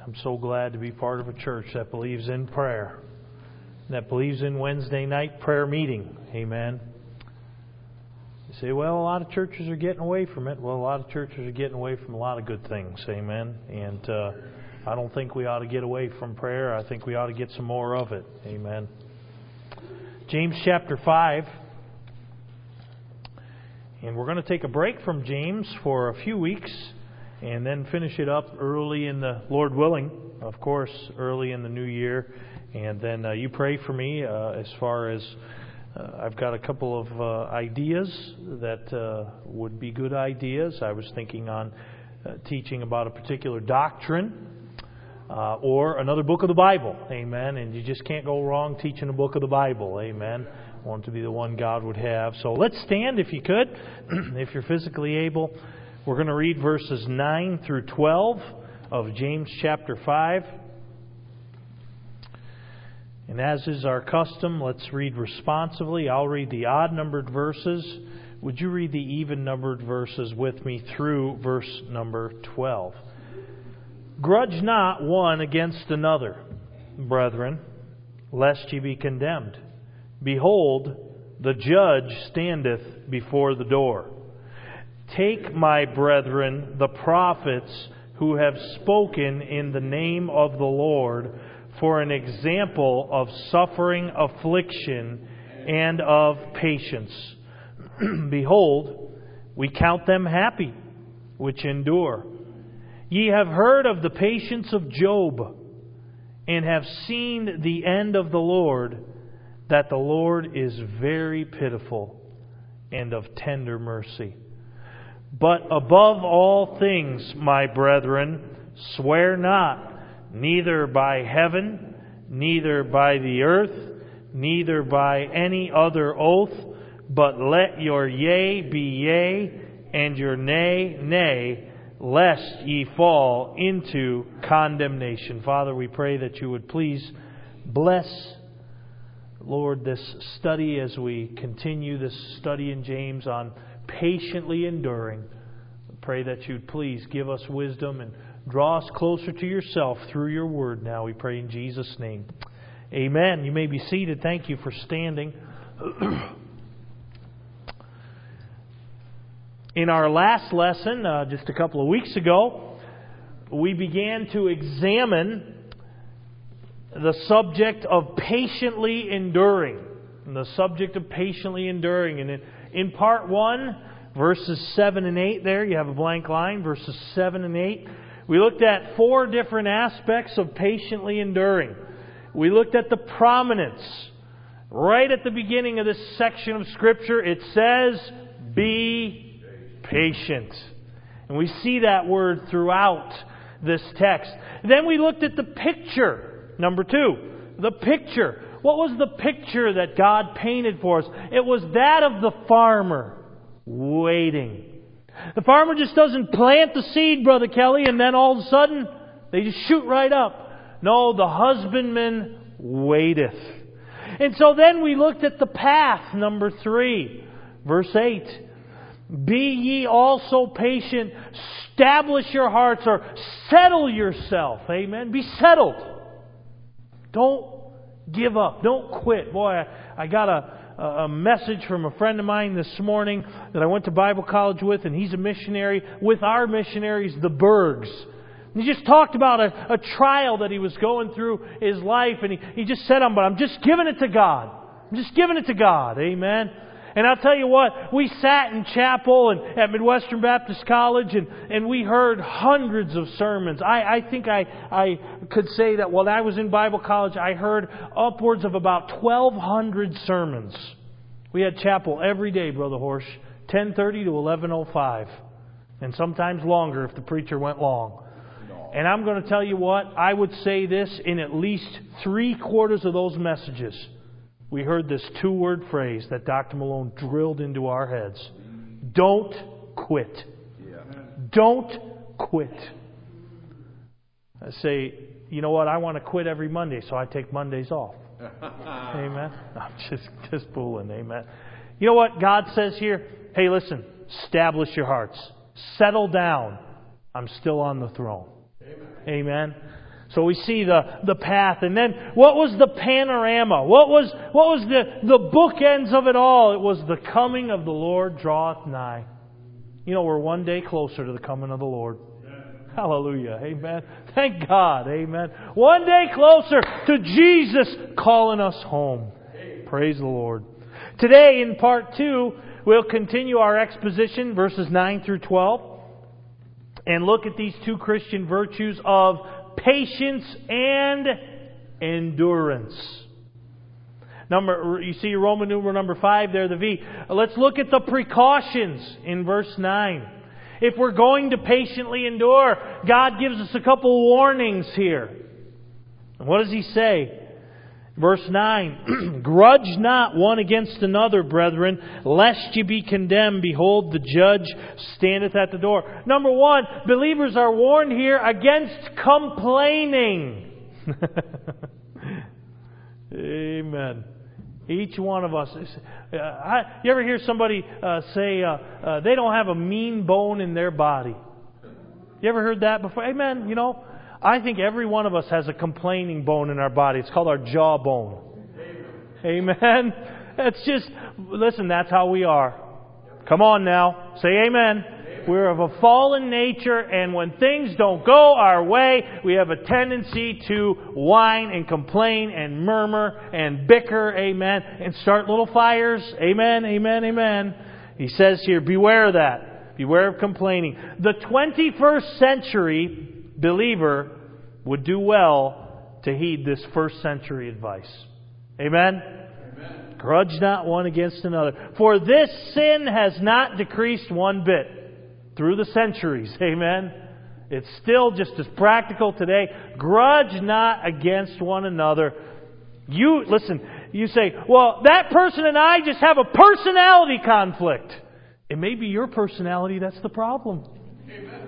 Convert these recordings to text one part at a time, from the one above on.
I'm so glad to be part of a church that believes in prayer, that believes in Wednesday night prayer meeting. Amen. You say, well, a lot of churches are getting away from it. Well, a lot of churches are getting away from a lot of good things. Amen. And I don't think we ought to get away from prayer. I think we ought to get some more of it. Amen. James chapter 5. And we're going to take a break from James for a few weeks and then finish it up early in the, Lord willing, of course, early in the new year. And then you pray for me as far as I've got a couple of ideas that would be good ideas. I was thinking on teaching about a particular doctrine or another book of the Bible. Amen. And you just can't go wrong teaching a book of the Bible. Amen. Want to be the one God would have. So let's stand if you could, if you're physically able. We're going to read verses 9 through 12 of James chapter 5. And as is our custom, let's read responsively. I'll read the odd-numbered verses. Would you read the even-numbered verses with me through verse number 12? Grudge not one against another, brethren, lest ye be condemned. Behold, the judge standeth before the door. Take, my brethren, the prophets who have spoken in the name of the Lord for an example of suffering, affliction, and of patience. Behold, we count them happy which endure. Ye have heard of the patience of Job, and have seen the end of the Lord, that the Lord is very pitiful and of tender mercy. But above all things, my brethren, swear not, neither by heaven, neither by the earth, neither by any other oath, but let your yea be yea, and your nay, nay, lest ye fall into condemnation. Father, we pray that you would please bless, Lord, this study as we continue this study in James on patiently enduring. Pray that you'd please give us wisdom and draw us closer to yourself through your word now. We pray in Jesus' name. Amen. You may be seated. Thank you for standing. In our last lesson, just a couple of weeks ago, we began to examine the subject of patiently enduring. The subject of patiently enduring. And in part 1, verses 7 and 8 there, you have a blank line, verses 7 and 8. We looked at 4 different aspects of patiently enduring. We looked at the prominence. Right at the beginning of this section of Scripture, it says, be patient. And we see that word throughout this text. Then we looked at the picture. Number 2, the picture. What was the picture that God painted for us? It was that of the farmer waiting. The farmer just doesn't plant the seed, Brother Kelly, and then all of a sudden they just shoot right up. No, the husbandman waiteth. And so then we looked at the path, number 3, verse 8. Be ye also patient, establish your hearts, or settle yourself. Amen. Be settled. Don't give up. Don't quit. Boy, I got a message from a friend of mine this morning that I went to Bible college with, and he's a missionary with our missionaries, the Bergs. And he just talked about a trial that he was going through his life, and he just said, but I'm just giving it to God. I'm just giving it to God. Amen. And I'll tell you what, we sat in chapel and at Midwestern Baptist College and we heard hundreds of sermons. I think I could say that while I was in Bible college, I heard upwards of about 1,200 sermons. We had chapel every day, Brother Horsch, 10:30 to 11:05. And sometimes longer if the preacher went long. And I'm going to tell you what, I would say this, in at least 3/4 of those messages, we heard this 2-word phrase that Dr. Malone drilled into our heads. Don't quit. Yeah. Don't quit. I say, you know what? I want to quit every Monday, so I take Mondays off. Amen. I'm just fooling. Amen. You know what God says here? Hey, listen. Establish your hearts. Settle down. I'm still on the throne. Amen. Amen. So we see the path. And then what was the panorama? What was the bookends of it all? It was the coming of the Lord draweth nigh. You know, we're one day closer to the coming of the Lord. Hallelujah. Amen. Thank God. Amen. One day closer to Jesus calling us home. Praise the Lord. Today in part 2, we'll continue our exposition, verses 9 through 12, and look at these two Christian virtues of patience and endurance. You see Roman numeral number 5 there, the V. Let's look at the precautions in verse 9. If we're going to patiently endure, God gives us a couple warnings here. What does He say? Verse 9, grudge not one against another, brethren, lest ye be condemned. Behold, the judge standeth at the door. Number one, believers are warned here against complaining. Amen. Each one of us. You ever hear somebody say they don't have a mean bone in their body? You ever heard that before? Amen. You know, I think every one of us has a complaining bone in our body. It's called our jawbone. Amen. It's just, listen, that's how we are. Come on now. Say amen. We're of a fallen nature, and when things don't go our way, we have a tendency to whine and complain and murmur and bicker, amen, and start little fires. Amen, amen, amen. He says here, beware of that. Beware of complaining. The 21st century believer would do well to heed this first century advice. Amen? Amen. Grudge not one against another. For this sin has not decreased one bit through the centuries. Amen? It's still just as practical today. Grudge not against one another. You say, well, that person and I just have a personality conflict. It may be your personality that's the problem. Amen.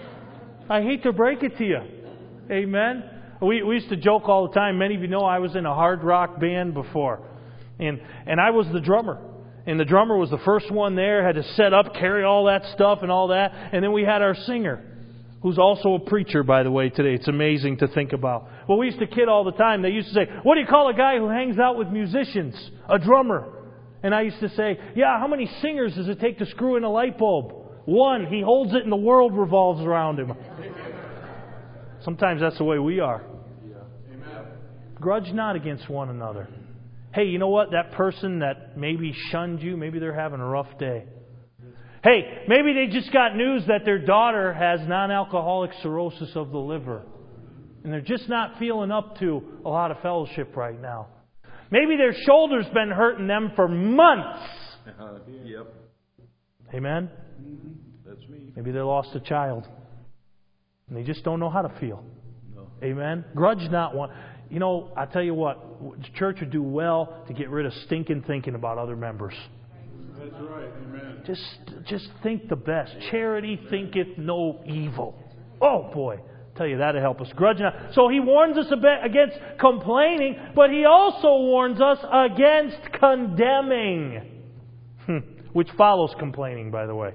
I hate to break it to you. Amen. We used to joke all the time. Many of you know I was in a hard rock band before. And I was the drummer. And the drummer was the first one there, had to set up, carry all that stuff and all that. And then we had our singer, who's also a preacher, by the way, today. It's amazing to think about. Well, we used to kid all the time. They used to say, what do you call a guy who hangs out with musicians? A drummer. And I used to say, yeah, how many singers does it take to screw in a light bulb? One. He holds it and the world revolves around him. Sometimes that's the way we are. Amen. Grudge not against one another. Hey, you know what? That person that maybe shunned you, maybe they're having a rough day. Hey, maybe they just got news that their daughter has non-alcoholic cirrhosis of the liver. And they're just not feeling up to a lot of fellowship right now. Maybe their shoulder's been hurting them for months. Yep. Amen? That's me. Maybe they lost a child. And they just don't know how to feel. No. Amen? Grudge not one. You know, I tell you what, the church would do well to get rid of stinking thinking about other members. That's right. Amen. Just think the best. Charity thinketh no evil. Oh boy. Tell you that'll help us. Grudge not. So he warns us a bit against complaining, but he also warns us against condemning. Which follows complaining, by the way.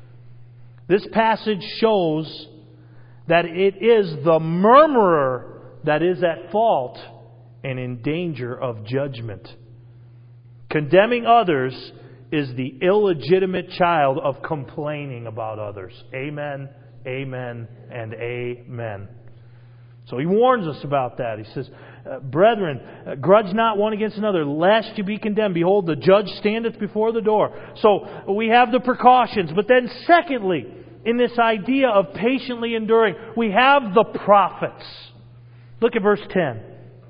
This passage shows that it is the murmurer that is at fault and in danger of judgment. Condemning others is the illegitimate child of complaining about others. Amen, amen, and amen. So he warns us about that. He says, brethren, grudge not one against another, lest you be condemned. Behold, the judge standeth before the door. So we have the precautions. But then secondly, in this idea of patiently enduring, we have the prophets. Look at verse 10.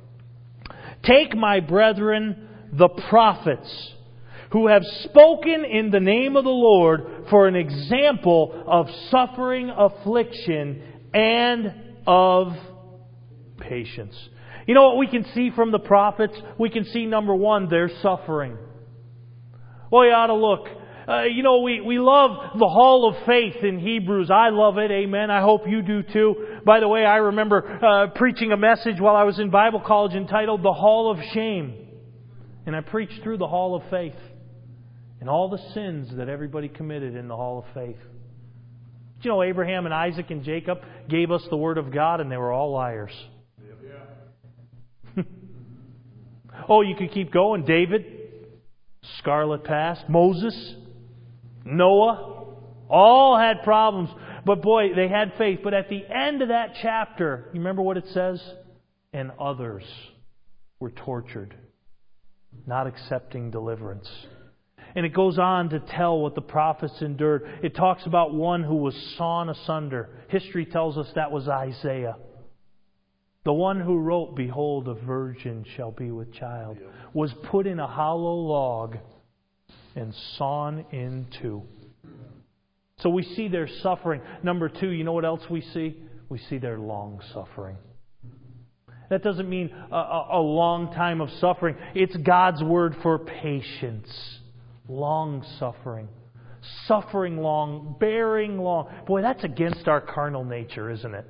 Take, my brethren, the prophets, who have spoken in the name of the Lord, for an example of suffering, affliction, and of patience. You know what we can see from the prophets? We can see, number one, their suffering. Well, you ought to look. We love the Hall of Faith in Hebrews. I love it. Amen. I hope you do too. By the way, I remember preaching a message while I was in Bible college entitled The Hall of Shame. And I preached through the Hall of Faith and all the sins that everybody committed in the Hall of Faith. You know, Abraham and Isaac and Jacob gave us the Word of God and they were all liars. Oh, you could keep going. David, scarlet past. Moses, Noah, all had problems. But boy, they had faith. But at the end of that chapter, you remember what it says? And others were tortured, not accepting deliverance. And it goes on to tell what the prophets endured. It talks about one who was sawn asunder. History tells us that was Isaiah. The one who wrote, "Behold, a virgin shall be with child," was put in a hollow log and sawn in two. So we see their suffering. Number two, you know what else we see? We see their long suffering. That doesn't mean a long time of suffering. It's God's word for patience. Long suffering. Suffering long. Bearing long. Boy, that's against our carnal nature, isn't it?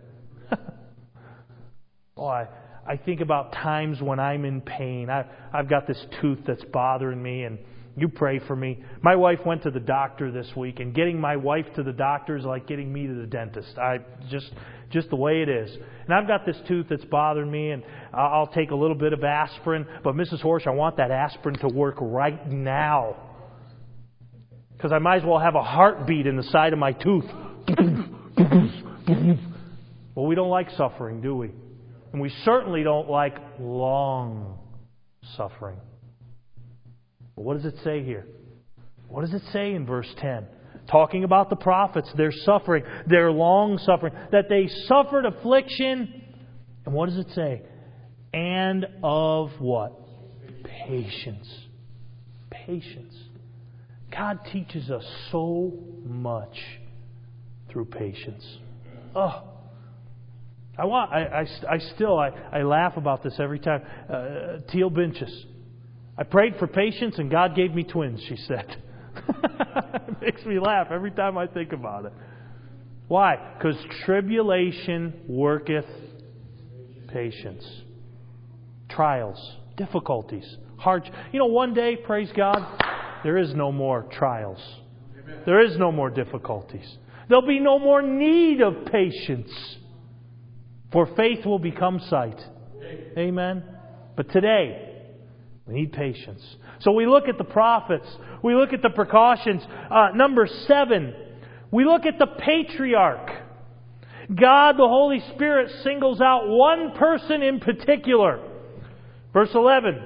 Oh, I think about times when I'm in pain. I've got this tooth that's bothering me, and you pray for me. My wife went to the doctor this week, and getting my wife to the doctor is like getting me to the dentist. Just the way it is. And I've got this tooth that's bothering me, and I'll take a little bit of aspirin. But Mrs. Horsch, I want that aspirin to work right now, because I might as well have a heartbeat in the side of my tooth. Well, we don't like suffering, do we? And we certainly don't like long suffering. But what does it say here? What does it say in verse 10? Talking about the prophets, their suffering, their long suffering, that they suffered affliction. And what does it say? And of what? Patience. Patience. God teaches us so much through patience. Oh, I laugh about this every time. Teal Binchus. I prayed for patience and God gave me twins, she said. It makes me laugh every time I think about it. Why? Because tribulation worketh patience. Trials, difficulties, hardship. You know, one day, praise God, there is no more trials. There is no more difficulties. There'll be no more need of patience. For faith will become sight. Amen. But today, we need patience. So we look at the prophets. We look at the precautions. Number 7, we look at the patriarch. God, the Holy Spirit, singles out one person in particular. Verse 11.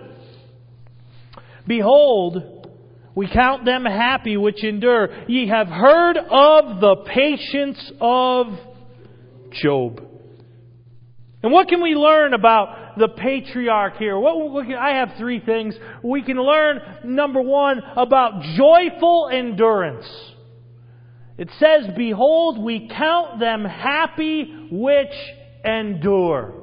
Behold, we count them happy which endure. Ye have heard of the patience of Job. And what can we learn about the patriarch here? I have 3 things. We can learn, number 1, about joyful endurance. It says, behold, we count them happy which endure.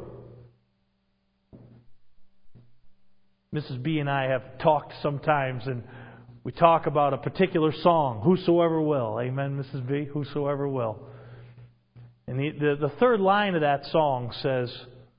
Mrs. B and I have talked sometimes, and we talk about a particular song, Whosoever Will. Amen, Mrs. B? Whosoever will. And the third line of that song says,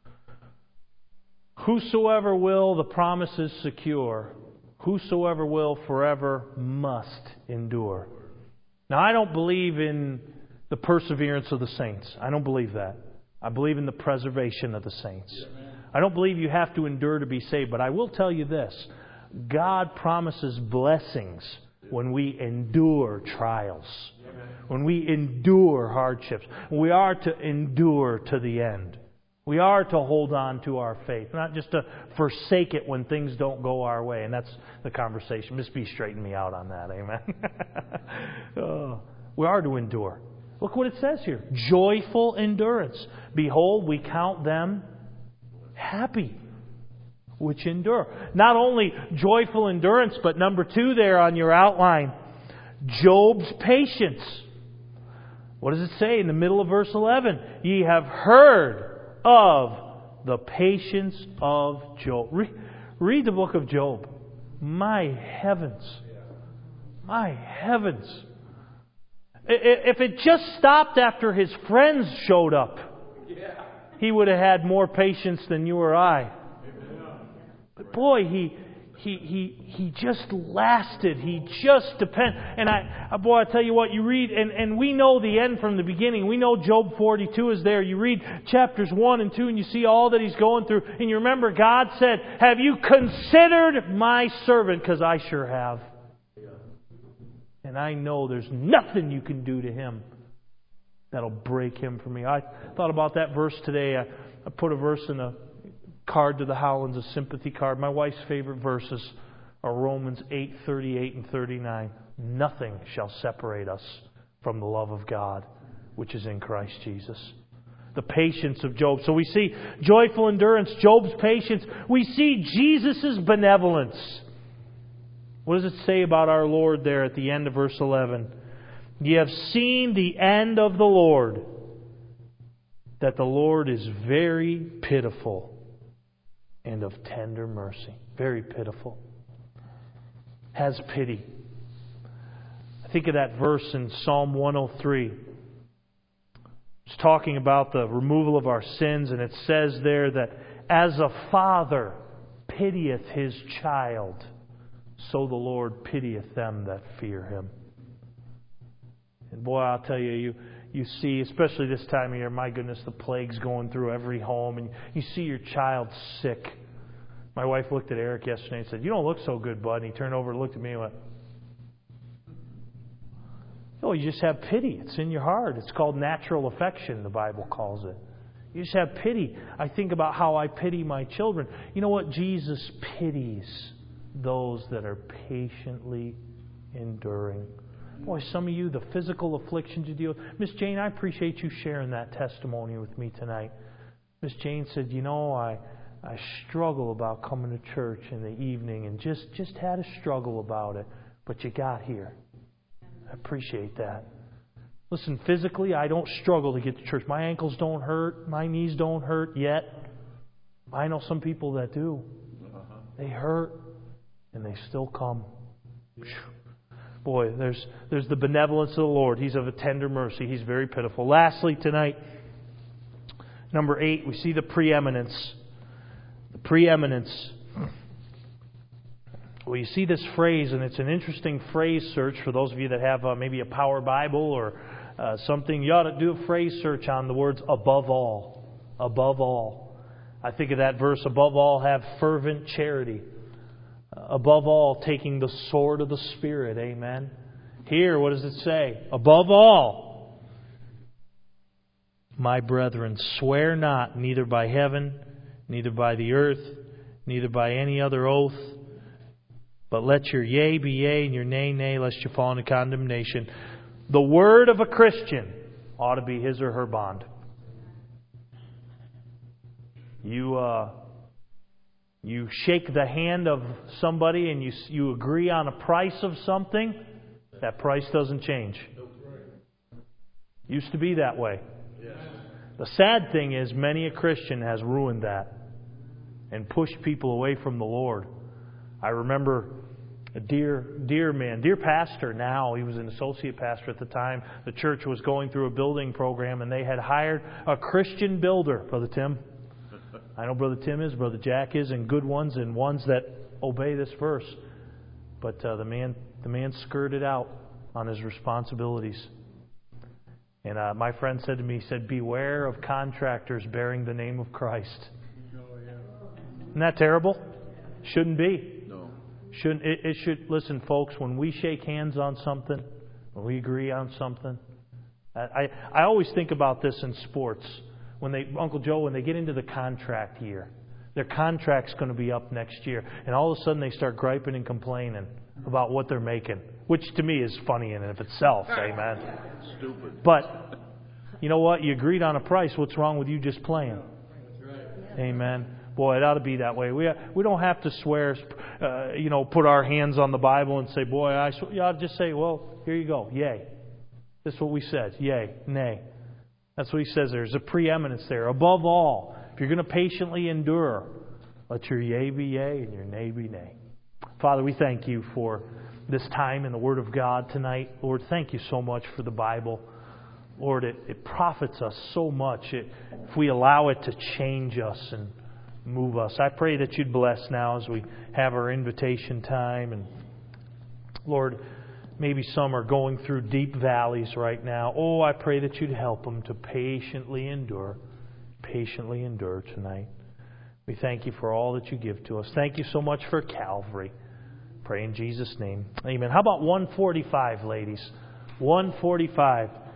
whosoever will, the promise is secure. Whosoever will forever must endure. Now, I don't believe in the perseverance of the saints. I don't believe that. I believe in the preservation of the saints. I don't believe you have to endure to be saved. But I will tell you this. God promises blessings when we endure trials. When we endure hardships. We are to endure to the end. We are to hold on to our faith. Not just to forsake it when things don't go our way. And that's the conversation. Miss B straightened me out on that. Amen. We are to endure. Look what it says here. Joyful endurance. Behold, we count them happy which endure. Not only joyful endurance, but number 2 there on your outline, Job's patience. What does it say in the middle of verse 11? Ye have heard of the patience of Job. Read the book of Job. My heavens. My heavens. If it just stopped after his friends showed up, he would have had more patience than you or I. But boy, he just lasted. He just depended. And I tell you what, you read, and we know the end from the beginning. We know Job 42 is there. You read chapters 1 and 2 and you see all that he's going through. And you remember God said, have you considered my servant? Because I sure have. And I know there's nothing you can do to him that'll break him from me. I thought about that verse today. I put a verse in a card to the Howlands, a sympathy card. My wife's favorite verses are Romans 8:38 and 39. Nothing shall separate us from the love of God, which is in Christ Jesus. The patience of Job. So we see joyful endurance, Job's patience. We see Jesus' benevolence. What does it say about our Lord there at the end of verse 11? Ye have seen the end of the Lord, that the Lord is very pitiful and of tender mercy. Very pitiful. Has pity. I think of that verse in Psalm 103. It's talking about the removal of our sins, and it says there that as a father pitieth his child, so the Lord pitieth them that fear him. And boy, I'll tell you, you see, especially this time of year, my goodness, the plague's going through every home, and you see your child sick. My wife looked at Eric yesterday and said, "You don't look so good, bud." And he turned over and looked at me and went, "Oh, you just have pity. It's in your heart. It's called natural affection, the Bible calls it. You just have pity." I think about how I pity my children. You know what? Jesus pities those that are patiently enduring. Boy, some of you, the physical afflictions you deal with. Miss Jane, I appreciate you sharing that testimony with me tonight. Miss Jane said, "You know, I struggle about coming to church in the evening and just had a struggle about it. But you got here." I appreciate that. Listen, physically, I don't struggle to get to church. My ankles don't hurt. My knees don't hurt yet. I know some people that do. They hurt, and they still come. Boy, there's the benevolence of the Lord. He's of a tender mercy. He's very pitiful. Lastly, tonight, number 8, we see the preeminence. The preeminence. Well, you see this phrase, and it's an interesting phrase search for those of you that have maybe a Power Bible or something. You ought to do a phrase search on the words above all. Above all. I think of that verse, above all, have fervent charity. Above all, taking the sword of the Spirit. Amen. Here, what does it say? Above all, my brethren, swear not, neither by heaven, neither by the earth, neither by any other oath, but let your yea be yea and your nay, nay, lest you fall into condemnation. The word of a Christian ought to be his or her bond. You shake the hand of somebody and you agree on a price of something, that price doesn't change. Used to be that way. The sad thing is many a Christian has ruined that and pushed people away from the Lord. I remember a dear pastor now. He was an associate pastor at the time. The church was going through a building program and they had hired a Christian builder, Brother Tim. I know Brother Tim is, Brother Jack is, and good ones and ones that obey this verse. But the man skirted out on his responsibilities. And my friend said to me, he said, "Beware of contractors bearing the name of Christ." Isn't that terrible? Shouldn't be. No. Shouldn't it should. Listen, folks, when we shake hands on something, when we agree on something, I always think about this in sports. Uncle Joe, when they get into the contract year, their contract's going to be up next year, and all of a sudden they start griping and complaining about what they're making, which to me is funny in and of itself. Amen. Stupid. But you know what? You agreed on a price. What's wrong with you just playing? Amen. Boy, it ought to be that way. We don't have to swear, put our hands on the Bible and say, "Boy, you ought to just say, well, here you go, yay." This is what we said, yay, nay. That's what he says. There's a preeminence there. Above all, if you're going to patiently endure, let your yea be yea and your nay be nay. Father, we thank you for this time in the Word of God tonight. Lord, thank you so much for the Bible. Lord, it profits us so much if we allow it to change us. And move us. I pray that you'd bless now as we have our invitation time. And Lord, maybe some are going through deep valleys right now. Oh, I pray that you'd help them to patiently endure tonight. We thank you for all that you give to us. Thank you so much for Calvary. Pray in Jesus' name. Amen. How about 145, ladies? 145.